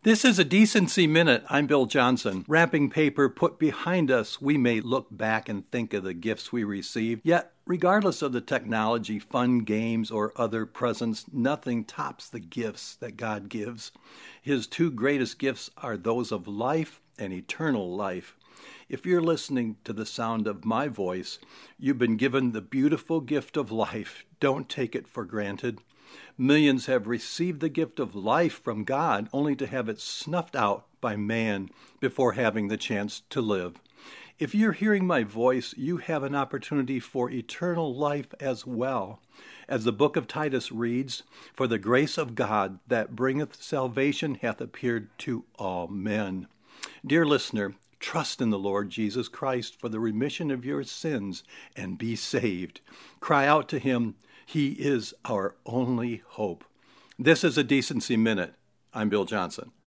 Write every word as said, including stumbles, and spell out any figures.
This is a Decency Minute. I'm Bill Johnson. Wrapping paper put behind us, we may look back and think of the gifts we received. Yet, regardless of the technology, fun games, or other presents, nothing tops the gifts that God gives. His two greatest gifts are those of life and eternal life. If you're listening to the sound of my voice, you've been given the beautiful gift of life. Don't take it for granted. Millions have received the gift of life from God only to have it snuffed out by man before having the chance to live. If you're hearing my voice, you have an opportunity for eternal life as well. As the book of Titus reads, "For the grace of God that bringeth salvation hath appeared to all men." Dear listener, trust in the Lord Jesus Christ for the remission of your sins and be saved. Cry out to him. He is our only hope. This is a Decency Minute. I'm Bill Johnson.